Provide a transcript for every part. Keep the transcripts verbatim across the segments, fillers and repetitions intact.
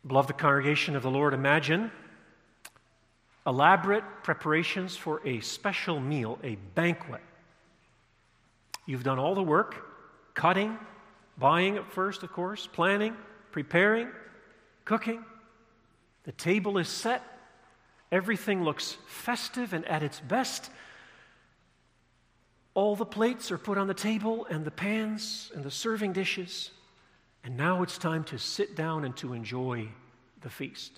Beloved congregation of the Lord, imagine elaborate preparations for a special meal, a banquet. You've done all the work, cutting, buying at first, of course, planning, preparing, cooking. The table is set. Everything looks festive and at its best. All the plates are put on the table and the pans and the serving dishes. And now it's time to sit down and to enjoy the feast.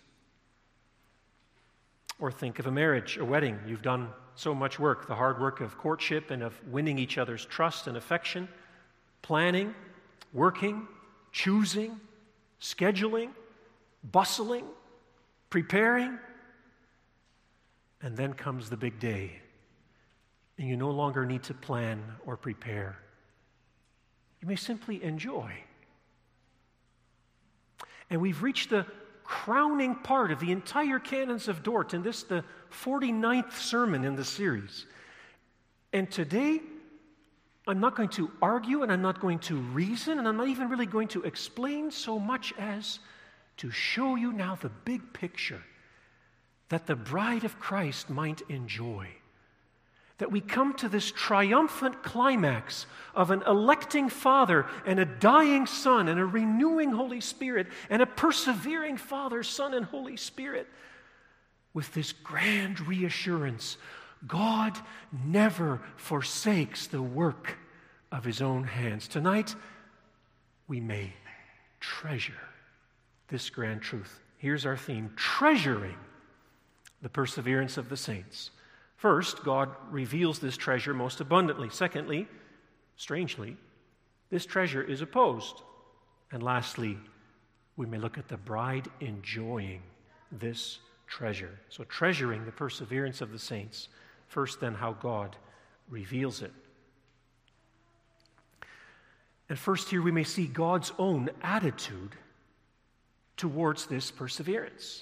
Or think of a marriage, a wedding. You've done so much work, the hard work of courtship and of winning each other's trust and affection, planning, working, choosing, scheduling, bustling, preparing. And then comes the big day, and you no longer need to plan or prepare. You may simply enjoy. And we've reached the crowning part of the entire Canons of Dort, and this the forty-ninth sermon in the series. And today, I'm not going to argue, and I'm not going to reason, and I'm not even really going to explain so much as to show you now the big picture that the bride of Christ might enjoy. That we come to this triumphant climax of an electing Father and a dying Son and a renewing Holy Spirit and a persevering Father, Son, and Holy Spirit with this grand reassurance: God never forsakes the work of His own hands. Tonight, we may treasure this grand truth. Here's our theme: treasuring the perseverance of the saints. First, God reveals this treasure most abundantly. Secondly, strangely, this treasure is opposed. And lastly, we may look at the bride enjoying this treasure. So treasuring the perseverance of the saints. First, then, how God reveals it. And first here we may see God's own attitude towards this perseverance.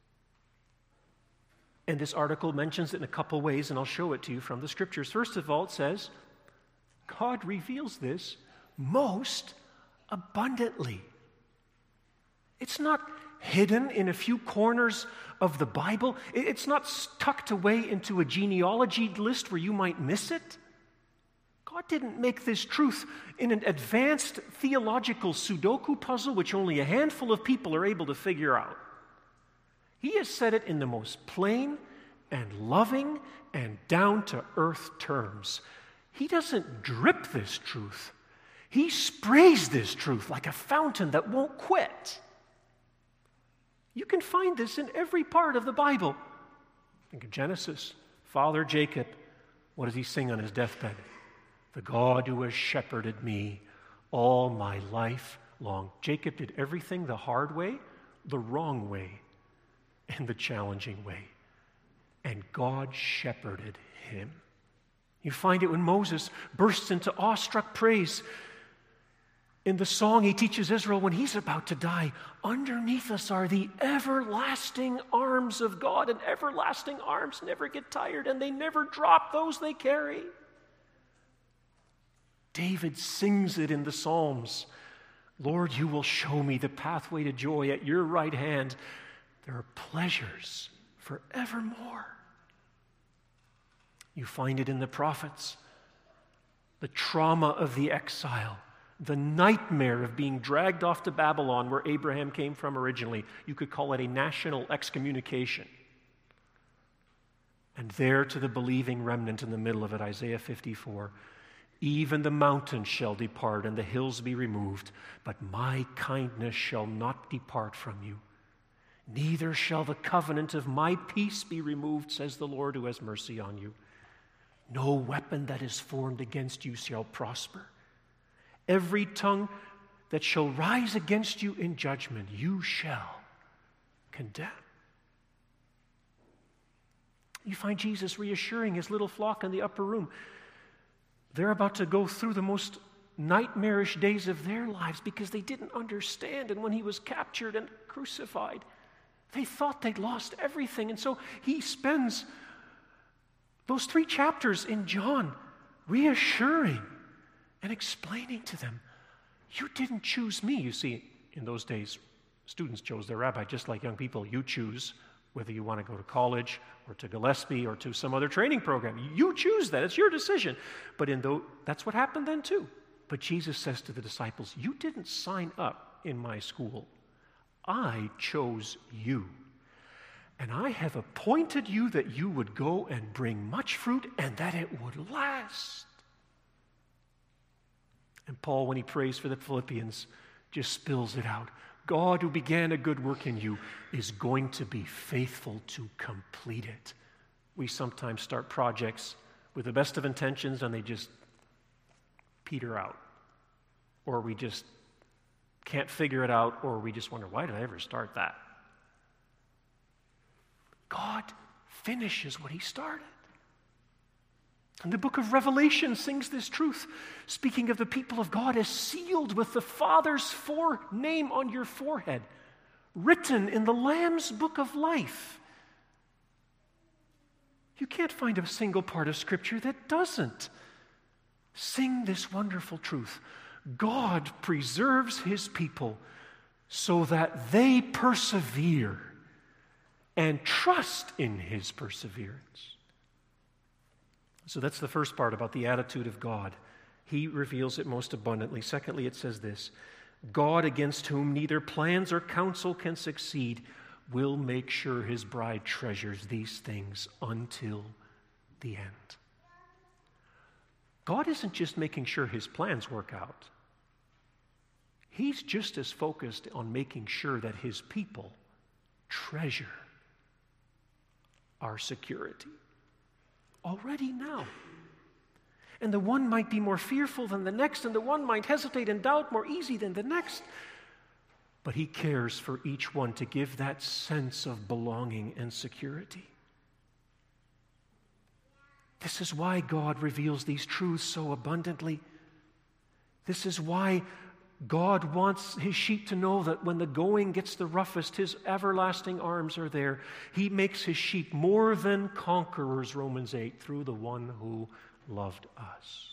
And this article mentions it in a couple ways, and I'll show it to you from the Scriptures. First of all, it says, God reveals this most abundantly. It's not hidden in a few corners of the Bible. It's not tucked away into a genealogy list where you might miss it. God didn't make this truth in an advanced theological Sudoku puzzle which only a handful of people are able to figure out. He has said it in the most plain and loving and down-to-earth terms. He doesn't drip this truth. He sprays this truth like a fountain that won't quit. You can find this in every part of the Bible. Think of Genesis. Father Jacob, what does he sing on his deathbed? The God who has shepherded me all my life long. Jacob did everything the hard way, the wrong way, and the challenging way. And God shepherded him. You find it when Moses bursts into awestruck praise. In the song he teaches Israel when he's about to die, underneath us are the everlasting arms of God, and everlasting arms never get tired, and they never drop those they carry. David sings it in the Psalms. Lord, you will show me the pathway to joy. At your right hand there are pleasures forevermore. You find it in the prophets. The trauma of the exile, the nightmare of being dragged off to Babylon, where Abraham came from originally. You could call it a national excommunication. And there to the believing remnant in the middle of it, Isaiah fifty-four, even the mountains shall depart and the hills be removed, but my kindness shall not depart from you. Neither shall the covenant of my peace be removed, says the Lord who has mercy on you. No weapon that is formed against you shall prosper. Every tongue that shall rise against you in judgment, you shall condemn. You find Jesus reassuring his little flock in the upper room. They're about to go through the most nightmarish days of their lives because they didn't understand. And when he was captured and crucified, they thought they'd lost everything. And so he spends those three chapters in John reassuring and explaining to them, you didn't choose me. You see, in those days, Students chose their rabbi just like young people. You choose whether you want to go to college or to Gillespie or to some other training program. You choose that. It's your decision. But in though that's what happened then too. But Jesus says to the disciples, you didn't sign up in my school. I chose you. And I have appointed you that you would go and bring much fruit and that it would last. And Paul, when he prays for the Philippians, just spills it out. God, who began a good work in you, is going to be faithful to complete it. We sometimes start projects with the best of intentions and they just peter out. Or we just can't figure it out, or we just wonder, why did I ever start that? God finishes what he started. And the book of Revelation sings this truth, speaking of the people of God as sealed with the Father's forename on your forehead, written in the Lamb's book of life. You can't find a single part of Scripture that doesn't sing this wonderful truth. God preserves his people so that they persevere and trust in his perseverance. So that's the first part about the attitude of God. He reveals it most abundantly. Secondly, it says this: God, against whom neither plans or counsel can succeed, will make sure his bride treasures these things until the end. God isn't just making sure his plans work out. He's just as focused on making sure that his people treasure our security already now. And the one might be more fearful than the next, and the one might hesitate and doubt more easy than the next. But he cares for each one to give that sense of belonging and security. This is why God reveals these truths so abundantly. This is why God wants his sheep to know that when the going gets the roughest, his everlasting arms are there. He makes his sheep more than conquerors, Romans eight, through the one who loved us.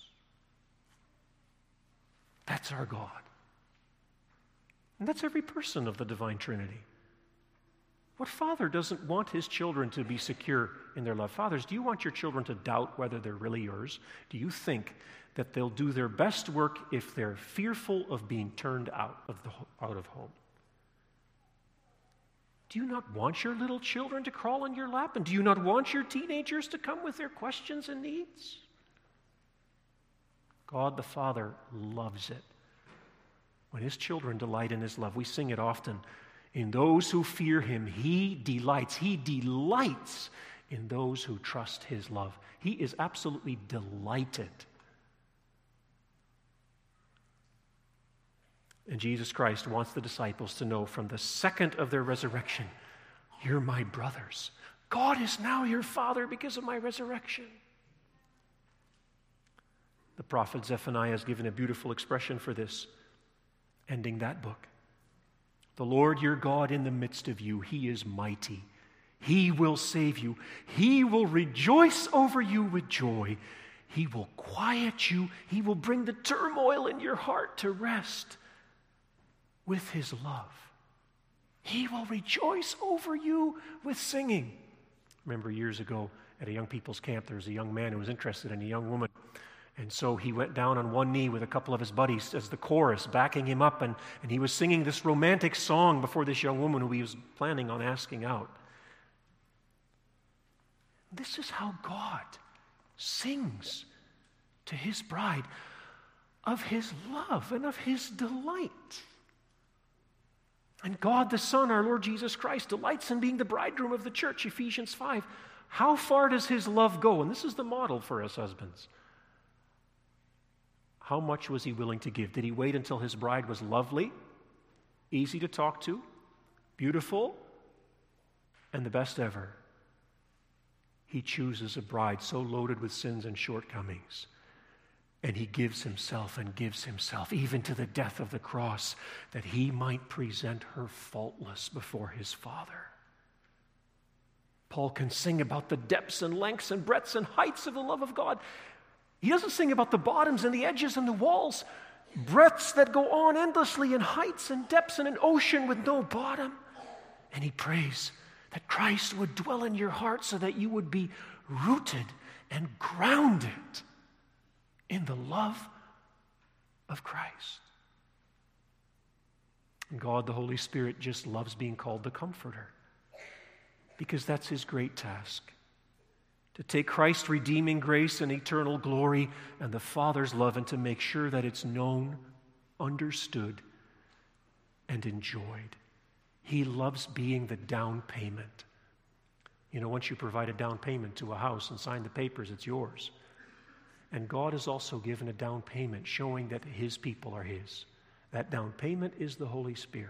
That's our God. And that's every person of the divine Trinity. What father doesn't want his children to be secure in their love? Fathers, do you want your children to doubt whether they're really yours? Do you think that they'll do their best work if they're fearful of being turned out of the out of home? Do you not want your little children to crawl in your lap? And do you not want your teenagers to come with their questions and needs? God the Father loves it when his children delight in his love. We sing it often. In those who fear him, he delights. He delights in those who trust his love. He is absolutely delighted. And Jesus Christ wants the disciples to know from the second of their resurrection, you're my brothers. God is now your Father because of my resurrection. The prophet Zephaniah has given a beautiful expression for this, ending that book. The Lord your God in the midst of you, he is mighty. He will save you. He will rejoice over you with joy. He will quiet you. He will bring the turmoil in your heart to rest with his love. He will rejoice over you with singing. Remember years ago at a young people's camp, there was a young man who was interested in a young woman. And so he went down on one knee with a couple of his buddies as the chorus, backing him up, and, and he was singing this romantic song before this young woman who he was planning on asking out. This is how God sings to his bride of his love and of his delight. And God the Son, our Lord Jesus Christ, delights in being the bridegroom of the church, Ephesians five. How far does his love go? And this is the model for us husbands. How much was he willing to give? Did he wait until his bride was lovely, easy to talk to, beautiful, and the best ever? He chooses a bride so loaded with sins and shortcomings, and he gives himself and gives himself, even to the death of the cross, that he might present her faultless before his Father. Paul can sing about the depths and lengths and breadths and heights of the love of God. He doesn't sing about the bottoms and the edges and the walls. breadths that go on endlessly, and heights and depths, and an ocean with no bottom. And he prays that Christ would dwell in your heart so that you would be rooted and grounded in the love of Christ. And God, the Holy Spirit, just loves being called the Comforter, because that's his great task. To take Christ's redeeming grace and eternal glory and the Father's love, and to make sure that it's known, understood, and enjoyed. He loves being the down payment. You know, once you provide a down payment to a house and sign the papers, it's yours. And God has also given a down payment showing that his people are his. That down payment is the Holy Spirit.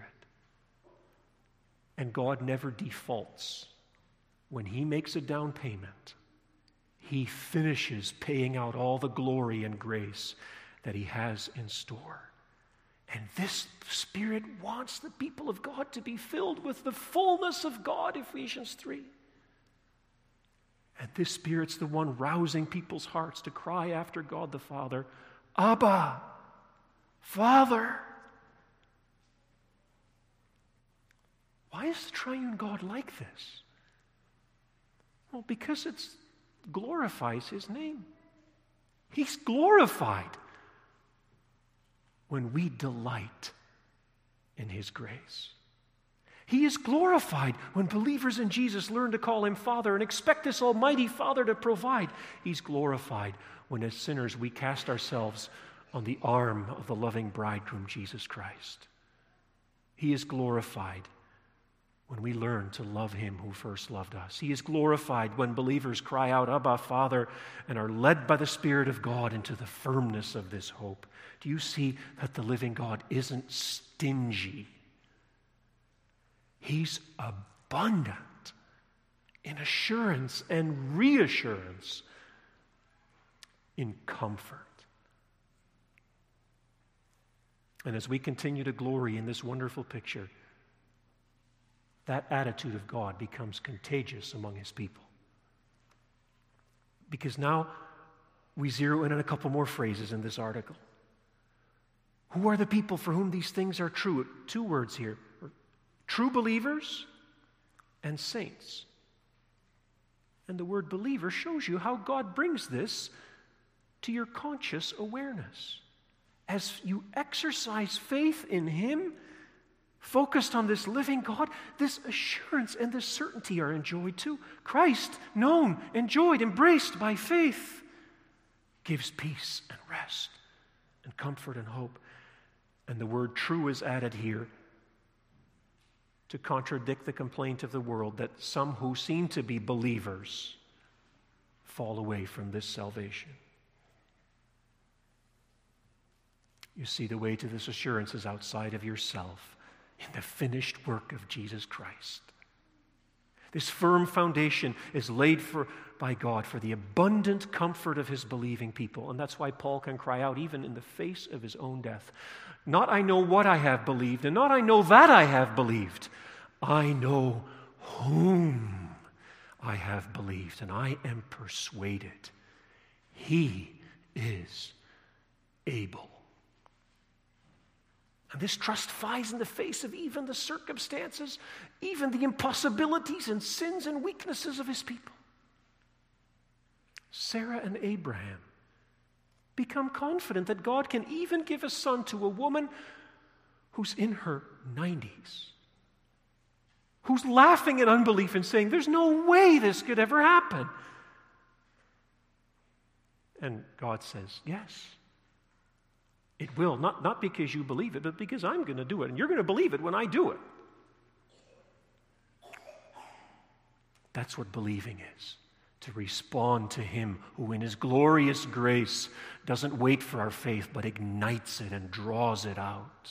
And God never defaults. When he makes a down payment, he finishes paying out all the glory and grace that he has in store. And this Spirit wants the people of God to be filled with the fullness of God, Ephesians three. And this Spirit's the one rousing people's hearts to cry after God the Father, Abba, Father. Why is the triune God like this? Well, because it glorifies his name. He's glorified when we delight in his grace. He is glorified when believers in Jesus learn to call him Father and expect this almighty Father to provide. He's glorified when as sinners we cast ourselves on the arm of the loving bridegroom, Jesus Christ. He is glorified when we learn to love him who first loved us. He is glorified when believers cry out, Abba, Father, and are led by the Spirit of God into the firmness of this hope. Do you see that the living God isn't stingy? He's abundant in assurance and reassurance, in comfort. And as we continue to glory in this wonderful picture, that attitude of God becomes contagious among his people. Because now we zero in on a couple more phrases in this article. Who are the people for whom these things are true? Two words here. True believers and saints. And the word believer shows you how God brings this to your conscious awareness. As you exercise faith in him, focused on this living God, this assurance and this certainty are enjoyed too. Christ, known, enjoyed, embraced by faith, gives peace and rest and comfort and hope. And the word true is added here to contradict the complaint of the world that some who seem to be believers fall away from this salvation. You see, the way to this assurance is outside of yourself, in the finished work of Jesus Christ. This firm foundation is laid for, by God for the abundant comfort of his believing people. And that's why Paul can cry out, even in the face of his own death, not I know what I have believed, and not I know that I have believed. I know whom I have believed, and I am persuaded he is able. And this trust flies in the face of even the circumstances, even the impossibilities and sins and weaknesses of his people. Sarah and Abraham become confident that God can even give a son to a woman who's in her nineties, who's laughing at unbelief and saying, there's no way this could ever happen. And God says, yes. It will, not, not because you believe it, but because I'm going to do it. And you're going to believe it when I do it. That's what believing is. To respond to him who in his glorious grace doesn't wait for our faith, but ignites it and draws it out.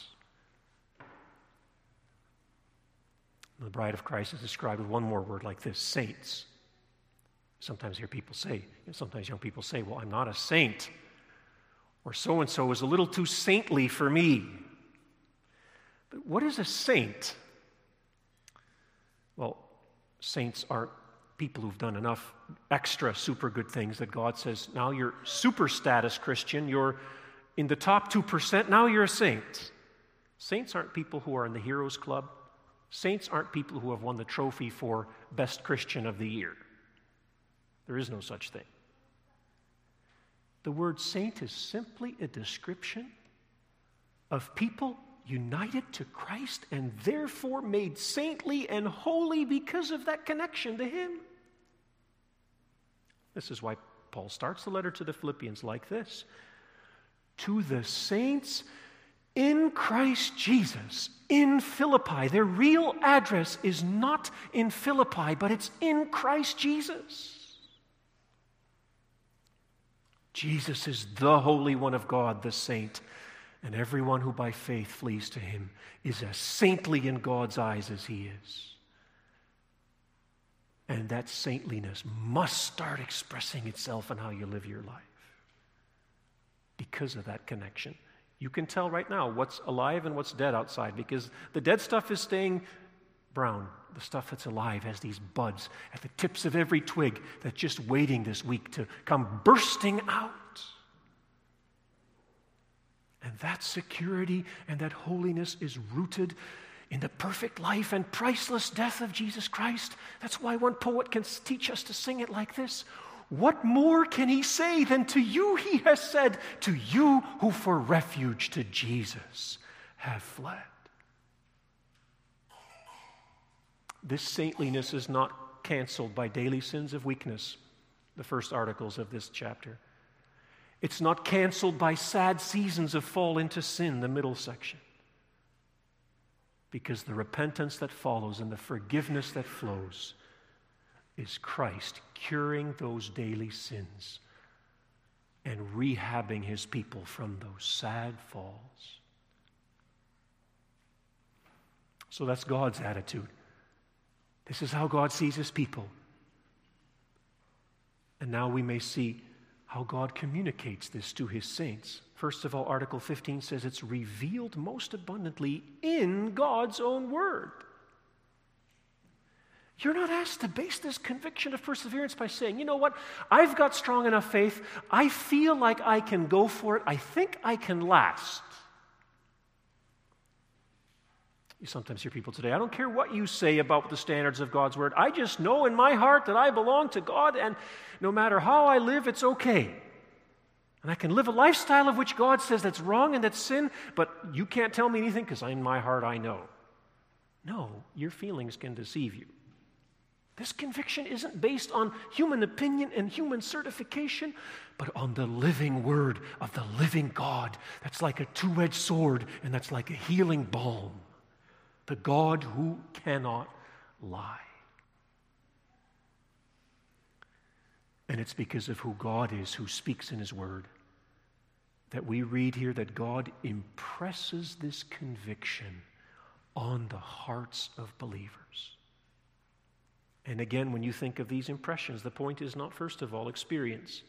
The bride of Christ is described with one more word like this, saints. Sometimes I hear people say, you know, sometimes young people say, well, I'm not a saint. Or so-and-so is a little too saintly for me. But what is a saint? Well, saints aren't people who've done enough extra super good things that God says, now you're super status Christian, you're in the top two percent, now you're a saint. Saints aren't people who are in the Heroes Club. Saints aren't people who have won the trophy for Best Christian of the Year. There is no such thing. The word saint is simply a description of people united to Christ and therefore made saintly and holy because of that connection to Him. This is why Paul starts the letter to the Philippians like this. To the saints in Christ Jesus, in Philippi. Their real address is not in Philippi, but it's in Christ Jesus. Jesus is the Holy One of God, the saint, and everyone who by faith flees to Him is as saintly in God's eyes as he is. And that saintliness must start expressing itself in how you live your life because of that connection. You can tell right now what's alive and what's dead outside because the dead stuff is staying brown. The stuff that's alive has these buds at the tips of every twig that's just waiting this week to come bursting out. And that security and that holiness is rooted in the perfect life and priceless death of Jesus Christ. That's why one poet can teach us to sing it like this. What more can he say than to you he has said, to you who for refuge to Jesus have fled? This saintliness is not canceled by daily sins of weakness, the first articles of this chapter. It's not canceled by sad seasons of fall into sin, the middle section. Because the repentance that follows and the forgiveness that flows is Christ curing those daily sins and rehabbing His people from those sad falls. So that's God's attitude. This is how God sees His people. And now we may see how God communicates this to His saints. First of all, Article fifteen says it's revealed most abundantly in God's own word. You're not asked to base this conviction of perseverance by saying, you know what, I've got strong enough faith, I feel like I can go for it, I think I can last. You sometimes hear people today, I don't care what you say about the standards of God's word, I just know in my heart that I belong to God, and no matter how I live, it's okay. And I can live a lifestyle of which God says that's wrong and that's sin, but you can't tell me anything because in my heart I know. No, your feelings can deceive you. This conviction isn't based on human opinion and human certification, but on the living word of the living God. That's like a two-edged sword, and that's like a healing balm. The God who cannot lie. And it's because of who God is, who speaks in His word, that we read here that God impresses this conviction on the hearts of believers. And again, when you think of these impressions, the point is not, first of all, experience.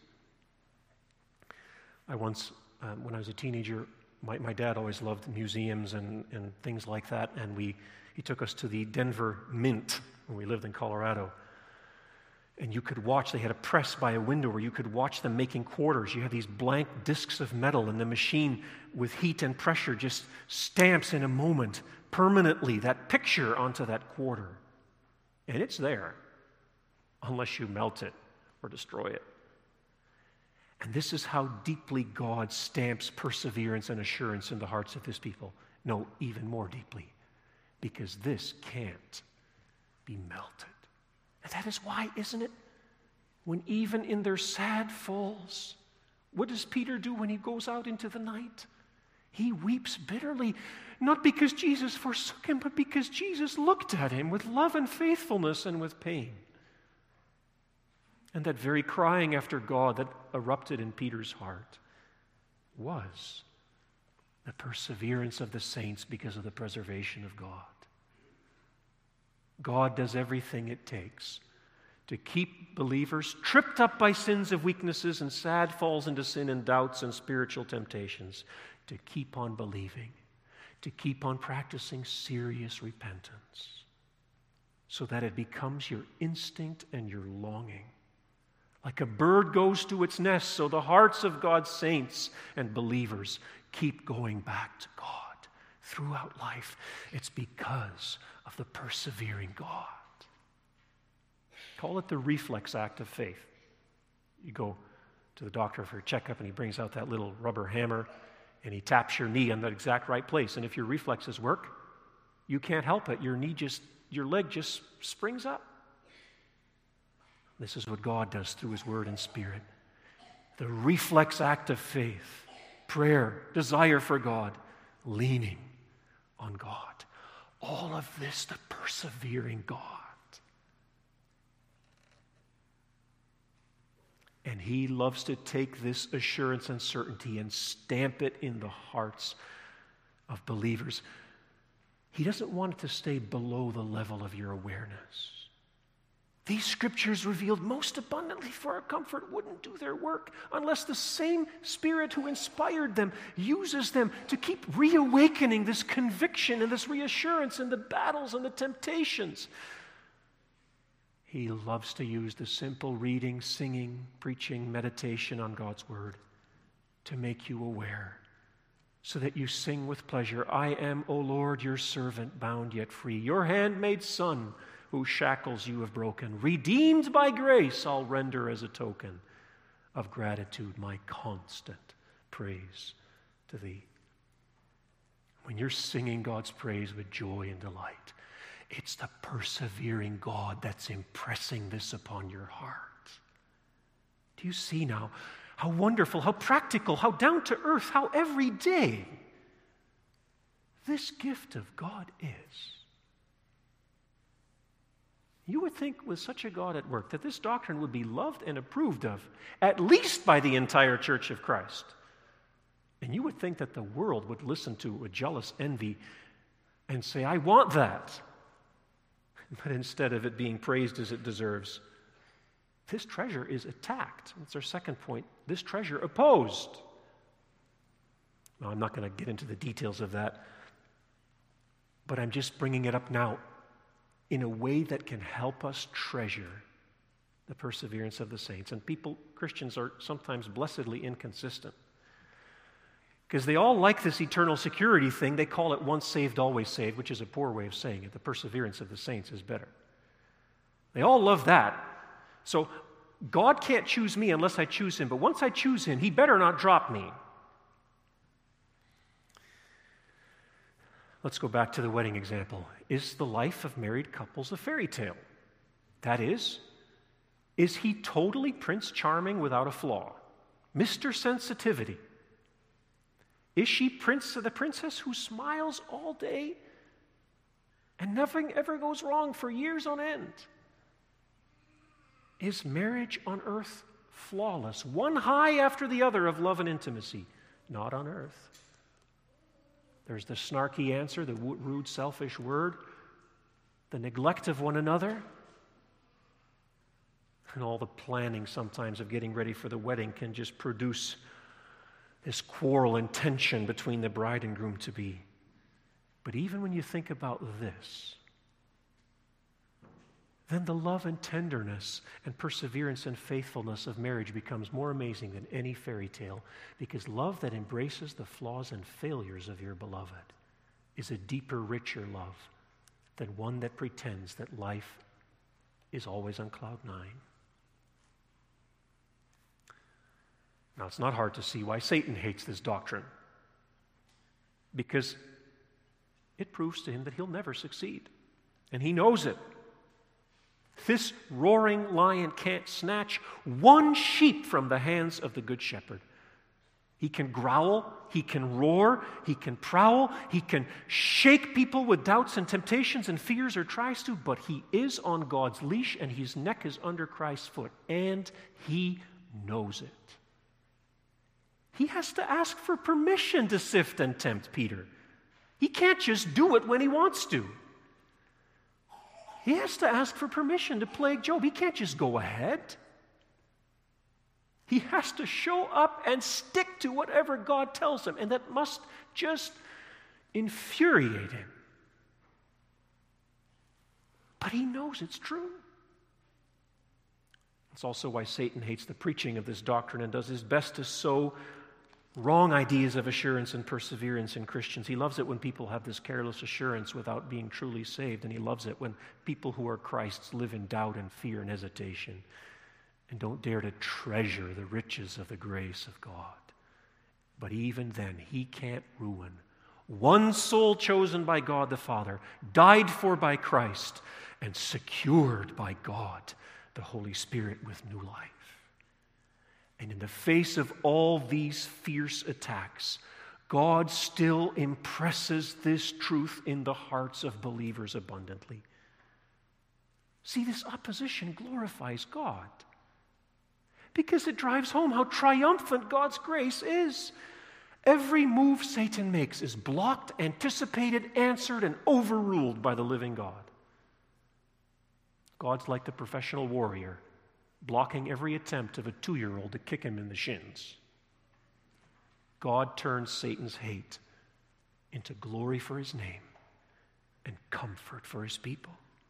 I once, um, when I was a teenager, my, my dad always loved museums and, and things like that, and we he took us to the Denver Mint when we lived in Colorado. And you could watch, they had a press by a window where you could watch them making quarters. You had these blank discs of metal, and the machine with heat and pressure just stamps in a moment permanently that picture onto that quarter. And it's there, unless you melt it or destroy it. And this is how deeply God stamps perseverance and assurance in the hearts of His people. No, even more deeply, because this can't be melted. And that is why, isn't it, when even in their sad falls, what does Peter do when he goes out into the night? He weeps bitterly, not because Jesus forsook him, but because Jesus looked at him with love and faithfulness and with pain. And that very crying after God that erupted in Peter's heart was the perseverance of the saints because of the preservation of God. God does everything it takes to keep believers tripped up by sins of weaknesses and sad falls into sin and doubts and spiritual temptations, to keep on believing, to keep on practicing serious repentance, so that it becomes your instinct and your longing, Like a bird goes to its nest, so the hearts of God's saints and believers keep going back to God throughout life. It's because of the persevering God. Call it the reflex act of faith. You go to the doctor for a checkup and he brings out that little rubber hammer and he taps your knee on the exact right place. And if your reflexes work, you can't help it. Your knee just, your leg just springs up. This is what God does through His Word and Spirit. The reflex act of faith, prayer, desire for God, leaning on God. All of this, the persevering God. And He loves to take this assurance and certainty and stamp it in the hearts of believers. He doesn't want it to stay below the level of your awareness. These scriptures revealed most abundantly for our comfort wouldn't do their work unless the same Spirit who inspired them uses them to keep reawakening this conviction and this reassurance in the battles and the temptations. He loves to use the simple reading, singing, preaching, meditation on God's Word to make you aware so that you sing with pleasure, I am, O Lord, your servant, bound yet free, your handmaid son, whose shackles you have broken. Redeemed by grace, I'll render as a token of gratitude my constant praise to thee. When you're singing God's praise with joy and delight, it's the persevering God that's impressing this upon your heart. Do you see now how wonderful, how practical, how down to earth, how everyday this gift of God is? You would think with such a God at work that this doctrine would be loved and approved of, at least by the entire Church of Christ. And you would think that the world would listen to with jealous envy and say, I want that. But instead of it being praised as it deserves, this treasure is attacked. That's our second point. This treasure opposed. Now, I'm not going to get into the details of that, but I'm just bringing it up now in a way that can help us treasure the perseverance of the saints. And people, Christians, are sometimes blessedly inconsistent because they all like this eternal security thing. They call it once saved, always saved, which is a poor way of saying it. The perseverance of the saints is better. They all love that. So God can't choose me unless I choose Him, but once I choose Him, He better not drop me. Let's go back to the wedding example. Is the life of married couples a fairy tale? That is, is he totally Prince Charming without a flaw? Mister Sensitivity? Is she prince the princess who smiles all day and nothing ever goes wrong for years on end? Is marriage on earth flawless, one high after the other of love and intimacy? Not on earth. There's the snarky answer, the rude, selfish word, the neglect of one another, and all the planning sometimes of getting ready for the wedding can just produce this quarrel and tension between the bride and groom to be. But even when you think about this, then the love and tenderness and perseverance and faithfulness of marriage becomes more amazing than any fairy tale, because love that embraces the flaws and failures of your beloved is a deeper, richer love than one that pretends that life is always on cloud nine. Now, it's not hard to see why Satan hates this doctrine, because it proves to him that he'll never succeed, and he knows it. This roaring lion can't snatch one sheep from the hands of the good shepherd. He can growl, he can roar, he can prowl, he can shake people with doubts and temptations and fears, or tries to, but he is on God's leash and his neck is under Christ's foot, and he knows it. He has to ask for permission to sift and tempt Peter. He can't just do it when he wants to. He has to ask for permission to plague Job. He can't just go ahead. He has to show up and stick to whatever God tells him, and that must just infuriate him. But he knows it's true. It's also why Satan hates the preaching of this doctrine and does his best to sow wrong ideas of assurance and perseverance in Christians. He loves it when people have this careless assurance without being truly saved, and he loves it when people who are Christ's live in doubt and fear and hesitation and don't dare to treasure the riches of the grace of God. But even then, he can't ruin one soul chosen by God the Father, died for by Christ, and secured by God the Holy Spirit with new life. And in the face of all these fierce attacks, God still impresses this truth in the hearts of believers abundantly. See, this opposition glorifies God because it drives home how triumphant God's grace is. Every move Satan makes is blocked, anticipated, answered, and overruled by the living God. God's like the professional warrior, blocking every attempt of a two-year-old to kick him in the shins. God turns Satan's hate into glory for his name and comfort for his people.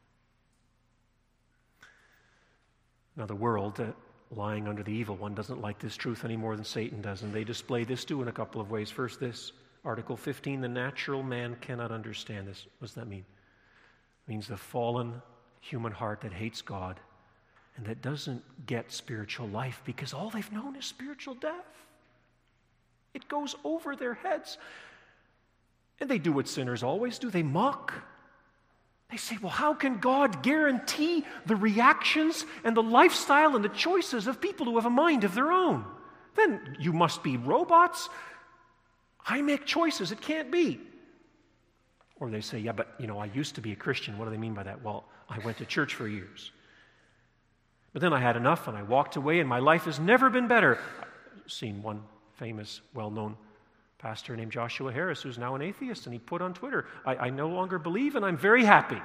Now, the world, uh, lying under the evil one, doesn't like this truth any more than Satan does, and they display this too in a couple of ways. First, this, Article fifteen, the natural man cannot understand this. What does that mean? It means the fallen human heart that hates God and that doesn't get spiritual life because all they've known is spiritual death. It goes over their heads. And they do what sinners always do. They mock. They say, well, how can God guarantee the reactions and the lifestyle and the choices of people who have a mind of their own? Then you must be robots. I make choices. It can't be. Or they say, yeah, but, you know, I used to be a Christian. What do they mean by that? Well, I went to church for years. But then I had enough and I walked away and my life has never been better. I've seen one famous, well-known pastor named Joshua Harris who's now an atheist, and he put on Twitter, I, I no longer believe and I'm very happy.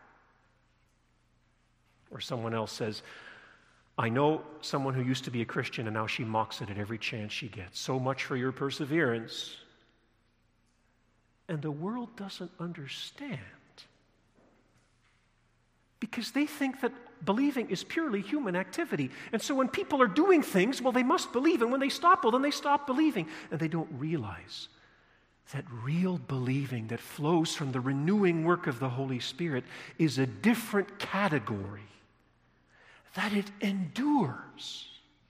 Or someone else says, I know someone who used to be a Christian and now she mocks it at every chance she gets. So much for your perseverance. And the world doesn't understand because they think that believing is purely human activity. And so when people are doing things, well, they must believe. And when they stop, well, then they stop believing. And they don't realize that real believing that flows from the renewing work of the Holy Spirit is a different category, that it endures.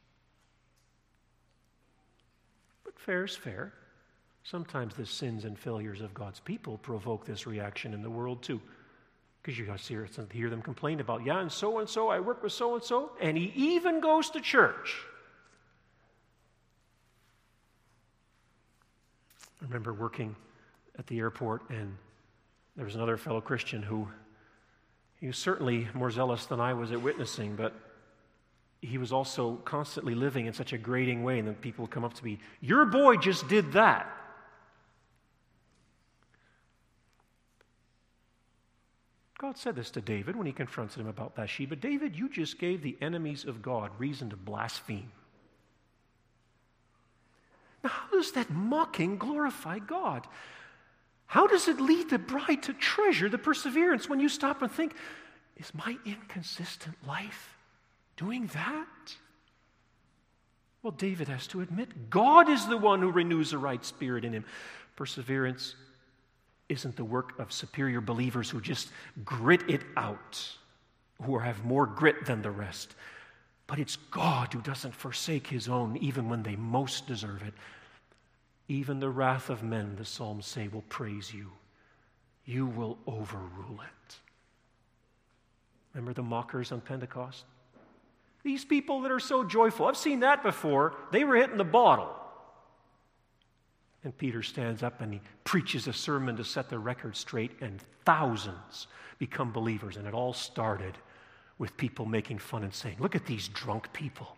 But fair is fair. Sometimes the sins and failures of God's people provoke this reaction in the world too. Because you guys hear, hear them complain about, yeah, and so-and-so, I work with so-and-so, and he even goes to church. I remember working at the airport, and there was another fellow Christian who, he was certainly more zealous than I was at witnessing, but he was also constantly living in such a grating way, and then people would come up to me, your boy just did that. God said this to David when he confronted him about Bathsheba. David, you just gave the enemies of God reason to blaspheme. Now, how does that mocking glorify God? How does it lead the bride to treasure the perseverance when you stop and think, is my inconsistent life doing that? Well, David has to admit, God is the one who renews the right spirit in him. Perseverance isn't the work of superior believers who just grit it out, who have more grit than the rest. But it's God who doesn't forsake his own even when they most deserve it. Even the wrath of men, the Psalms say, will praise you. You will overrule it. Remember the mockers on Pentecost? These people that are so joyful. I've seen that before. They were hitting the bottle. And Peter stands up and he preaches a sermon to set the record straight, and thousands become believers. And it all started with people making fun and saying, look at these drunk people.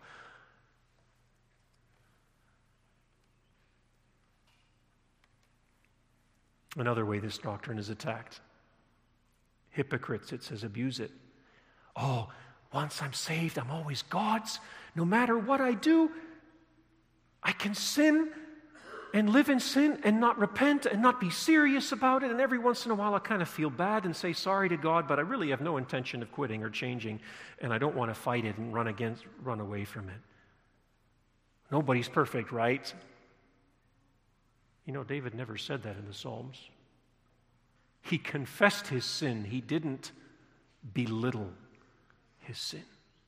Another way this doctrine is attacked. Hypocrites, it says, abuse it. Oh, once I'm saved, I'm always God's. No matter what I do, I can sin and live in sin and not repent and not be serious about it. And every once in a while I kind of feel bad and say sorry to God, but I really have no intention of quitting or changing, and I don't want to fight it and run against, run away from it. Nobody's perfect, right? You know, David never said that in the Psalms. He confessed his sin. He didn't belittle his sin.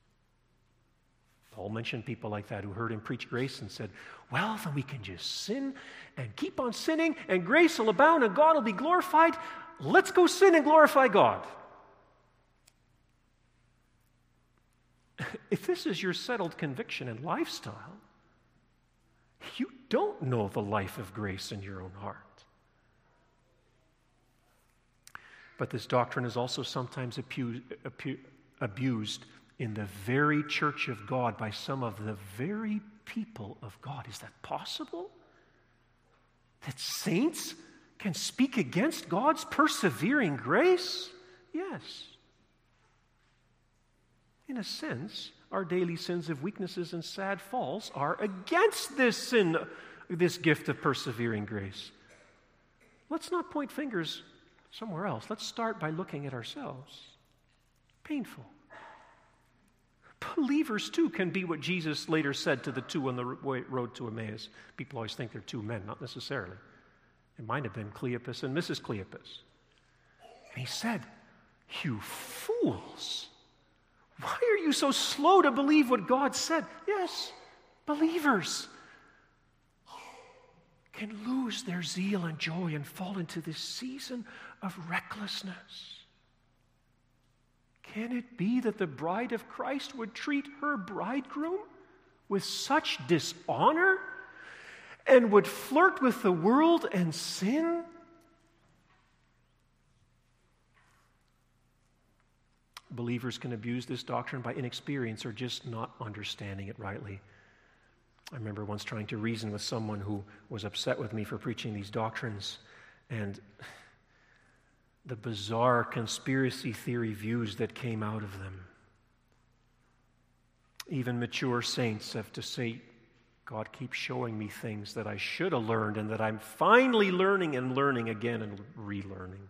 Paul mentioned people like that who heard him preach grace and said, well, then we can just sin and keep on sinning and grace will abound and God will be glorified. Let's go sin and glorify God. If this is your settled conviction and lifestyle, you don't know the life of grace in your own heart. But this doctrine is also sometimes abu- abu- abused in the very church of God by some of the very people of God. Is that possible? That saints can speak against God's persevering grace? Yes. In a sense, our daily sins of weaknesses and sad falls are against this sin, this gift of persevering grace. Let's not point fingers somewhere else. Let's start by looking at ourselves. Painful. Believers, too, can be what Jesus later said to the two on the road to Emmaus. People always think they're two men, not necessarily. It might have been Cleopas and Missus Cleopas. And he said, you fools, why are you so slow to believe what God said? Yes, believers can lose their zeal and joy and fall into this season of recklessness. Can it be that the bride of Christ would treat her bridegroom with such dishonor and would flirt with the world and sin? Believers can abuse this doctrine by inexperience or just not understanding it rightly. I remember once trying to reason with someone who was upset with me for preaching these doctrines, and the bizarre conspiracy theory views that came out of them. Even mature saints have to say, God keeps showing me things that I should have learned and that I'm finally learning and learning again and relearning.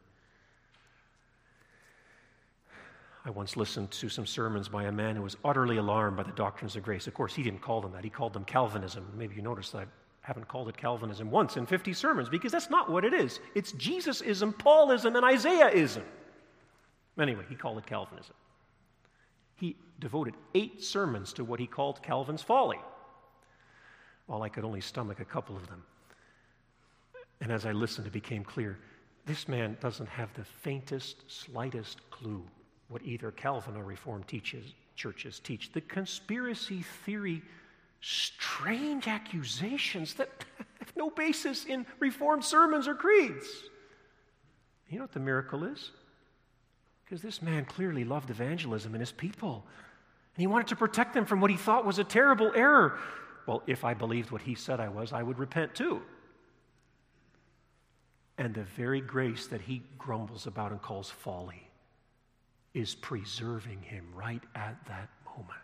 I once listened to some sermons by a man who was utterly alarmed by the doctrines of grace. Of course, he didn't call them that. He called them Calvinism. Maybe you noticed that I haven't called it Calvinism once in fifty sermons, because that's not what it is. It's Jesusism, Paulism, and Isaiahism. Anyway, he called it Calvinism. He devoted eight sermons to what he called Calvin's folly. Well, I could only stomach a couple of them. And as I listened, it became clear, this man doesn't have the faintest, slightest clue what either Calvin or Reformed teaches, churches teach. The conspiracy theory, strange accusations that have no basis in Reformed sermons or creeds. You know what the miracle is? Because this man clearly loved evangelism and his people. And he wanted to protect them from what he thought was a terrible error. Well, if I believed what he said I was, I would repent too. And the very grace that he grumbles about and calls folly is preserving him right at that moment.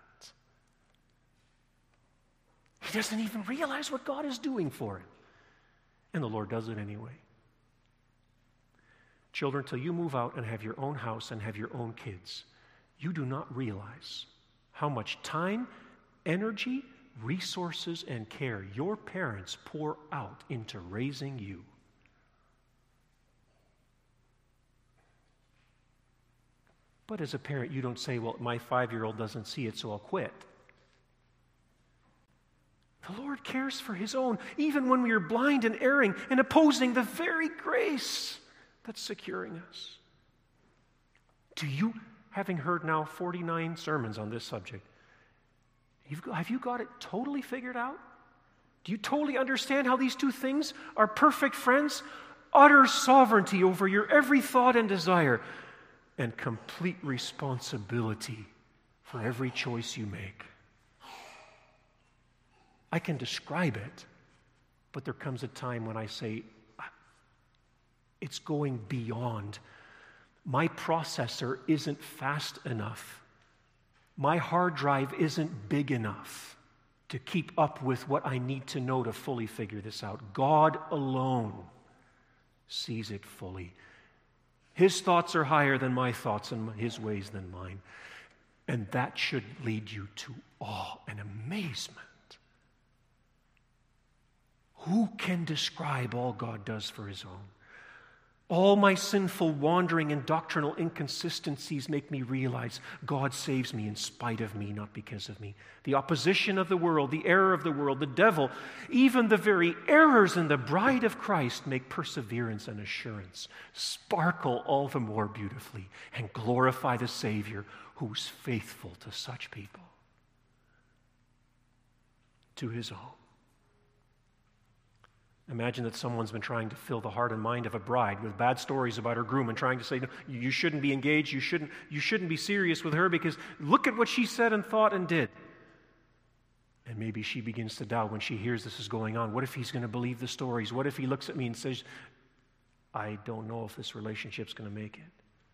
He doesn't even realize what God is doing for him. And the Lord does it anyway. Children, till you move out and have your own house and have your own kids, you do not realize how much time, energy, resources, and care your parents pour out into raising you. But as a parent, you don't say, well, my five-year-old doesn't see it, so I'll quit. The Lord cares for his own, even when we are blind and erring and opposing the very grace that's securing us. Do you, having heard now forty-nine sermons on this subject, you've, have you got it totally figured out? Do you totally understand how these two things are perfect friends? Utter sovereignty over your every thought and desire, and complete responsibility for every choice you make. I can describe it, but there comes a time when I say, it's going beyond. My processor isn't fast enough. My hard drive isn't big enough. to keep up with what I need to know to fully figure this out. God alone sees it fully. His thoughts are higher than my thoughts and His ways than mine. And that should lead you to awe and amazement. Who can describe all God does for His own? All my sinful wandering and doctrinal inconsistencies make me realize God saves me in spite of me, not because of me. The opposition of the world, the error of the world, the devil, even the very errors in the bride of Christ make perseverance and assurance sparkle all the more beautifully and glorify the Savior who's faithful to such people, to His own. Imagine that someone's been trying to fill the heart and mind of a bride with bad stories about her groom and trying to say, no, you shouldn't be engaged, you shouldn't, you shouldn't be serious with her because look at what she said and thought and did. And maybe she begins to doubt when she hears this is going on. What if he's going to believe the stories? What if he looks at me and says, I don't know if this relationship's going to make it?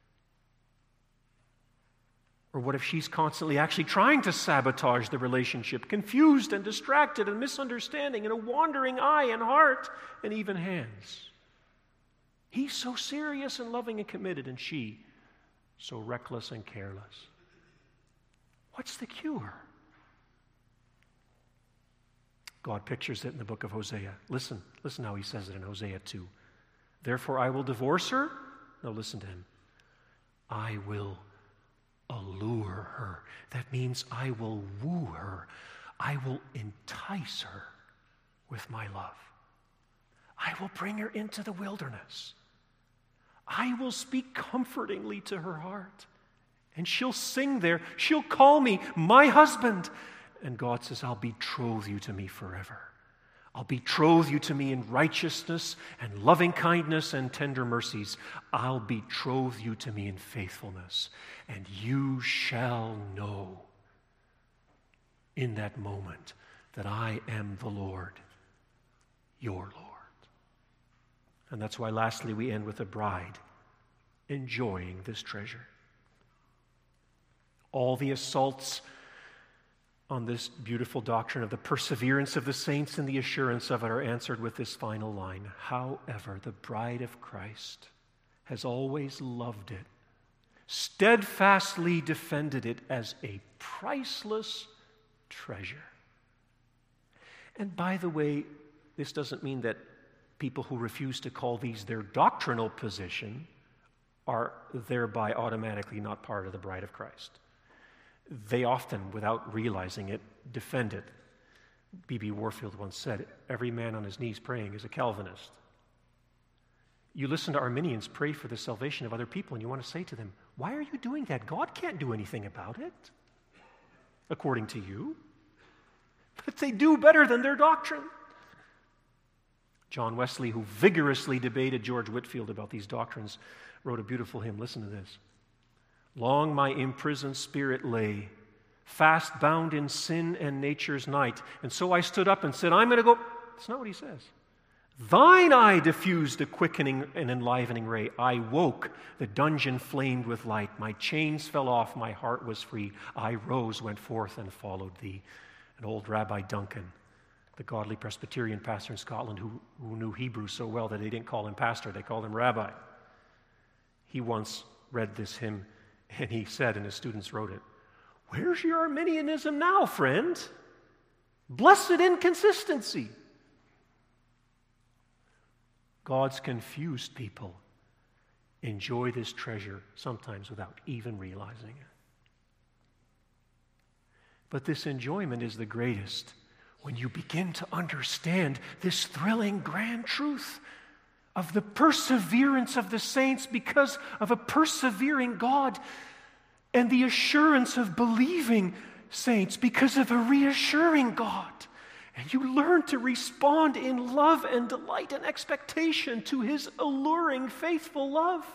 Or what if she's constantly actually trying to sabotage the relationship, confused and distracted and misunderstanding and a wandering eye and heart and even hands? He's so serious and loving and committed, and she so reckless and careless. What's the cure? God pictures it in the book of Hosea. Listen, listen how He says it in Hosea two. Therefore I will divorce her. No, listen to him. I will allure her. That means I will woo her. I will entice her with my love. I will bring her into the wilderness. I will speak comfortingly to her heart. And she'll sing there. She'll call me my husband. And God says, I'll betroth you to me forever. I'll betroth you to me in righteousness and loving kindness and tender mercies. I'll betroth you to me in faithfulness. And you shall know in that moment that I am the Lord, your Lord. And that's why lastly we end with a bride enjoying this treasure. All the assaults on this beautiful doctrine of the perseverance of the saints and the assurance of it are answered with this final line. However, the bride of Christ has always loved it, steadfastly defended it as a priceless treasure. And by the way, this doesn't mean that people who refuse to call these their doctrinal position are thereby automatically not part of the bride of Christ. They often, without realizing it, defend it. B B Warfield once said, every man on his knees praying is a Calvinist. You listen to Arminians pray for the salvation of other people, and you want to say to them, why are you doing that? God can't do anything about it, according to you. But they do better than their doctrine. John Wesley, who vigorously debated George Whitefield about these doctrines, wrote a beautiful hymn. Listen to this. Long my imprisoned spirit lay, fast bound in sin and nature's night. And so I stood up and said, I'm going to go. That's not what he says. Thine eye diffused a quickening and enlivening ray. I woke, the dungeon flamed with light. My chains fell off, my heart was free. I rose, went forth, and followed thee. And old Rabbi Duncan, the godly Presbyterian pastor in Scotland who, who knew Hebrew so well that they didn't call him pastor, they called him rabbi. He once read this hymn, and he said, and his students wrote it, where's your Arminianism now, friend? Blessed inconsistency. God's confused people enjoy this treasure sometimes without even realizing it. But this enjoyment is the greatest when you begin to understand this thrilling, grand truth of the perseverance of the saints because of a persevering God, and the assurance of believing saints because of a reassuring God. And you learn to respond in love and delight and expectation to His alluring, faithful love.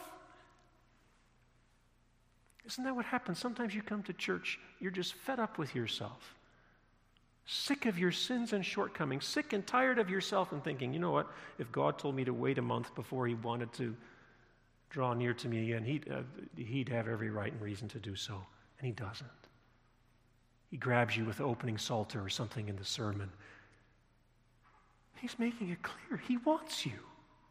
Isn't that what happens? Sometimes you come to church, you're just fed up with yourself. Sick of your sins and shortcomings, sick and tired of yourself, and thinking, you know what, if God told me to wait a month before He wanted to draw near to me again, he'd, uh, he'd have every right and reason to do so, and He doesn't. He grabs you with the opening psalter or something in the sermon. He's making it clear he wants you.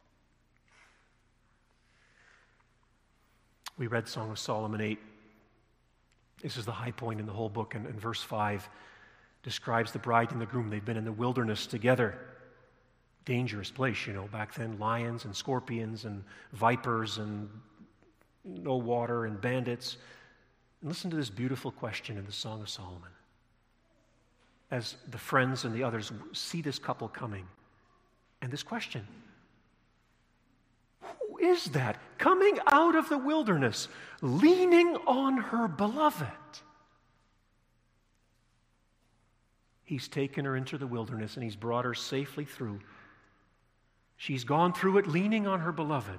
We read Song of Solomon eight. This is the high point in the whole book, and, and verse five describes the bride and the groom. They've been in the wilderness together. Dangerous place, you know, back then. Lions and scorpions and vipers and no water and bandits. And listen to this beautiful question in the Song of Solomon. As the friends and the others see this couple coming, and this question, who is that coming out of the wilderness, leaning on her beloved? He's taken her into the wilderness and he's brought her safely through. She's gone through it leaning on her beloved.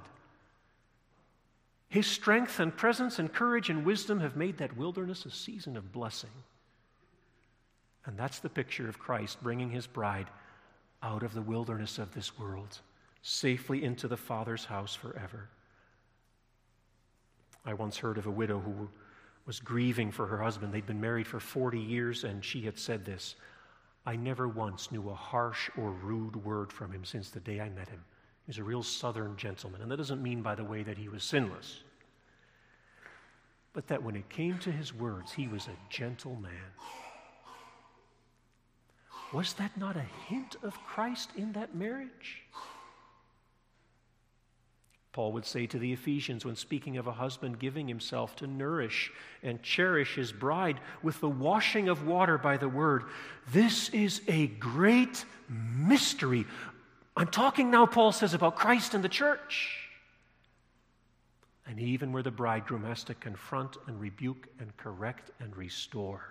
His strength and presence and courage and wisdom have made that wilderness a season of blessing. And that's the picture of Christ bringing his bride out of the wilderness of this world, safely into the Father's house forever. I once heard of a widow who was grieving for her husband. They'd been married for forty years, and she had said this, "I never once knew a harsh or rude word from him since the day I met him." He was a real southern gentleman, and that doesn't mean, by the way, that he was sinless, but that when it came to his words, he was a gentle man. Was that not a hint of Christ in that marriage? Paul would say to the Ephesians when speaking of a husband giving himself to nourish and cherish his bride with the washing of water by the word, this is a great mystery. I'm talking now, Paul says, about Christ and the church. And even where the bridegroom has to confront and rebuke and correct and restore,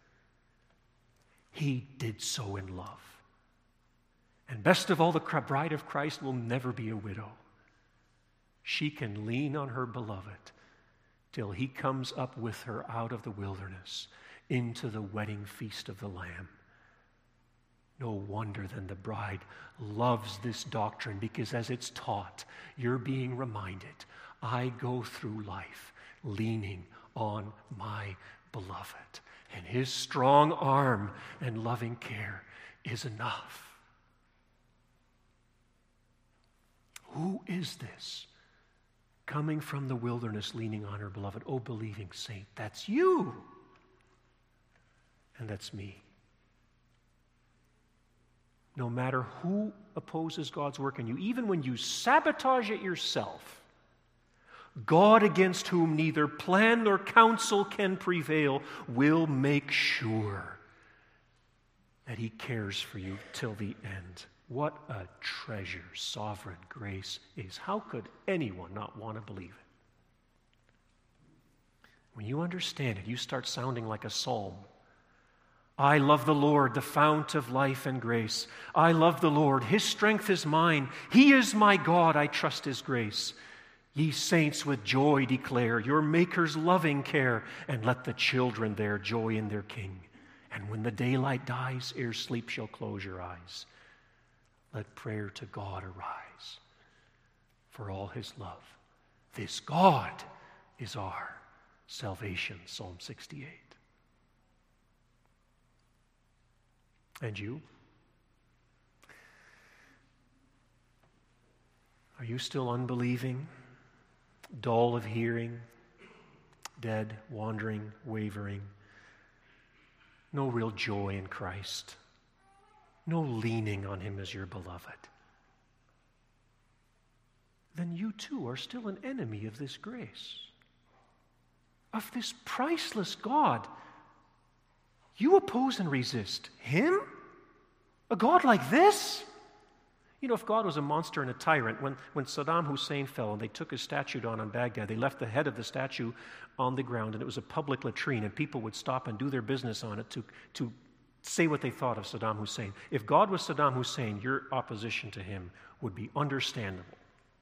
he did so in love. And best of all, the bride of Christ will never be a widow. She can lean on her beloved till he comes up with her out of the wilderness into the wedding feast of the Lamb. No wonder then the bride loves this doctrine, because as it's taught, you're being reminded, I go through life leaning on my beloved, and his strong arm and loving care is enough. Who is this coming from the wilderness leaning on her beloved? Oh, believing saint, that's you. And that's me. No matter who opposes God's work in you, even when you sabotage it yourself, God, against whom neither plan nor counsel can prevail, will make sure that he cares for you till the end. What a treasure sovereign grace is. How could anyone not want to believe it? When you understand it, you start sounding like a psalm. I love the Lord, the fount of life and grace. I love the Lord. His strength is mine. He is my God. I trust his grace. Ye saints with joy declare your Maker's loving care, and let the children there joy in their King. And when the daylight dies, ere sleep shall close your eyes, let prayer to God arise for all his love. This God is our salvation, Psalm sixty-eight. And you? Are you still unbelieving, dull of hearing, dead, wandering, wavering? No real joy in Christ. No leaning on him as your beloved. Then you too are still an enemy of this grace, of this priceless God. You oppose and resist him? A God like this? You know, if God was a monster and a tyrant, when, when Saddam Hussein fell and they took his statue down on Baghdad, they left the head of the statue on the ground, and it was a public latrine, and people would stop and do their business on it to, to say what they thought of Saddam Hussein. If God was Saddam Hussein, your opposition to him would be understandable.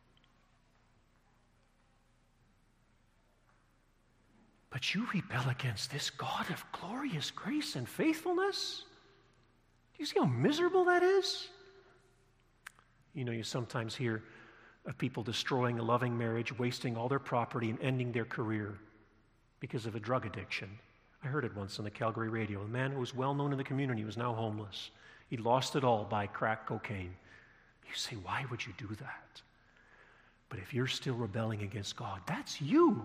But you rebel against this God of glorious grace and faithfulness? Do you see how miserable that is? You know, you sometimes hear of people destroying a loving marriage, wasting all their property, and ending their career because of a drug addiction. I heard it once on the Calgary radio. A man who was well known in the community was now homeless. He lost it all by crack cocaine. You say, why would you do that? But if you're still rebelling against God, that's you.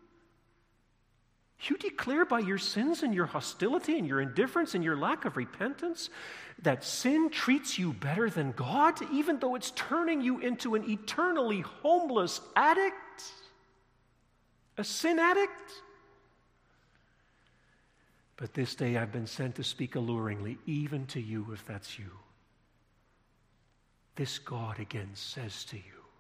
You declare by your sins and your hostility and your indifference and your lack of repentance that sin treats you better than God, even though it's turning you into an eternally homeless addict, a sin addict. But this day I've been sent to speak alluringly, even to you if that's you. This God again says to you,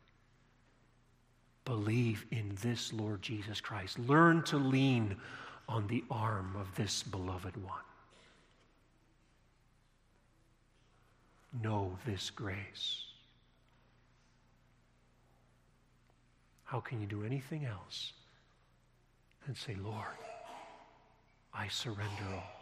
believe in this Lord Jesus Christ. Learn to lean on the arm of this beloved one. Know this grace. How can you do anything else than say, Lord, I surrender all.